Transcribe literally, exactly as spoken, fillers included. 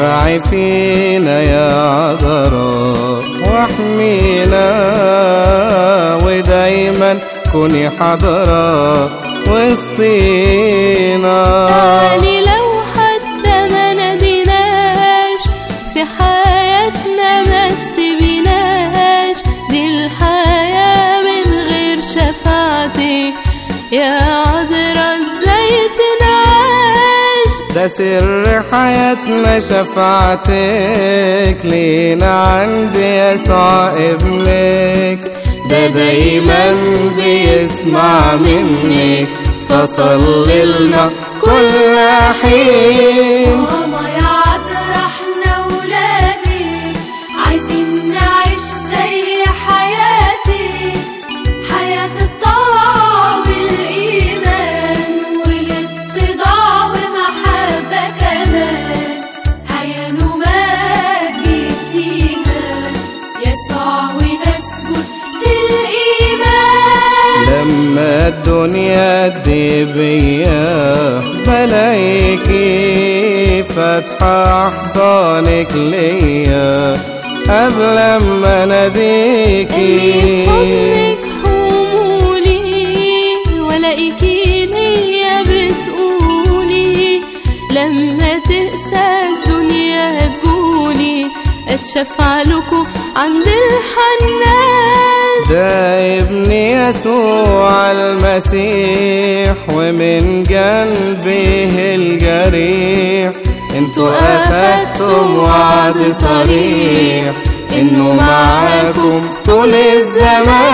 اشفعي فينا يا عذراء واحمينا، ودايما كوني حاضرة وسطينا. تعالي لو حتى ما ناديناش في حياتنا ما تسيبيناش، دي الحياة من غير شفاعتك يا عذراء ازاي تنعاش. ده سر حياتنا شفاعتك لينا عند يسوع ابنك، ده دايما بيسمع منك فصلي لنا كل حين. ماما يا عذراء احنا ولادك عايزين نعيش زي حياتك، حياة الطاعة والإيمان والاتضاع ومحبة كمان، هيا نمجد فيها يسوع ونسجد في الإيمان. لما الدنيا تدبيا بلاقيكي فاتحة أحضانك ليا قبل ما ناديكي. حضنك حمولي ولاقيكي ليا بتقولي، لما تقسى الدنيا تقولي اتشفع لكم عند الحنان. ده ابني يسوع المسيح ومن قلبه الجريح، انتوا اخدتم وعد صريح انه معاكم طول الزمان.